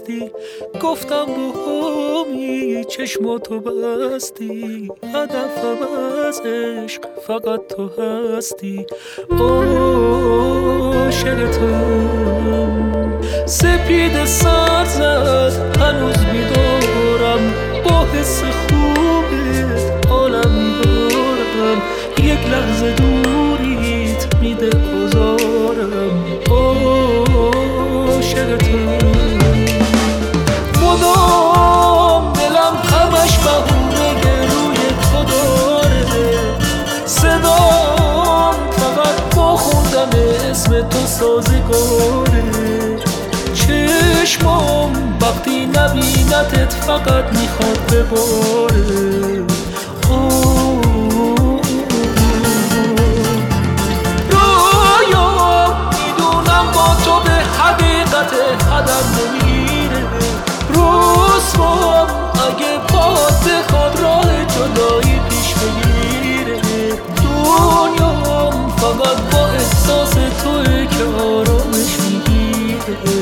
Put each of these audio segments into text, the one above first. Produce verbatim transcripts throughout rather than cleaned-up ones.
رفتی گفتم با همی چشماتو بستی، هدفم از عشق فقط تو هستی. عاشقتم سپید سر زد هنوز میدارم، با حس خوبت عالم میبارم، یک لحظه دوریت میده آزارم. عاشقتم مدام دلم همش بهونه روی تو داره، صدام فقط با خوندن اسم تو سازگاره، چشمام وقتی نبینتت فقط میخواد بباره. رویام میدونم با تو به حقیقت هدف نمیره، رسوام اگه باد بخواد راه جدایی پیش بگیره، دنیام فقط با احساس توئه که آرامش میگیره.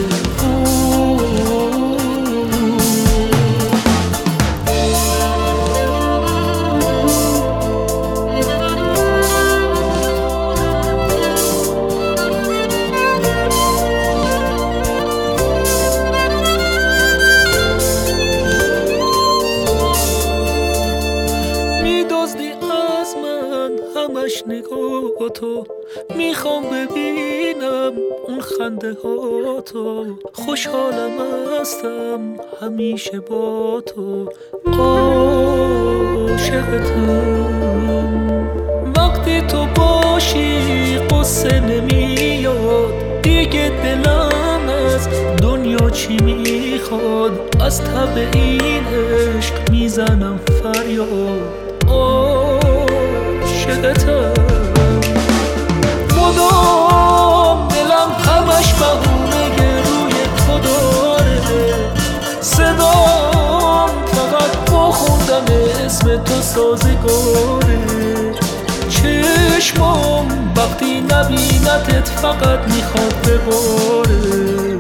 میدزدی از من همش نگاه تو، میخوام ببینم اون خنده ها تو، خوشحالم هستم همیشه با تو. عاشقتم وقتی تو باشی قصه نمیاد، دیگه دلم از دنیا چی میخواد، از تب این عشق میزنم فریاد. عاشقتم مدام دلم همش بهونه روی تو داره، صدام فقط با خوندن اسم تو سازگاره، چشمام وقتی نبینتت فقط میخواد بباره.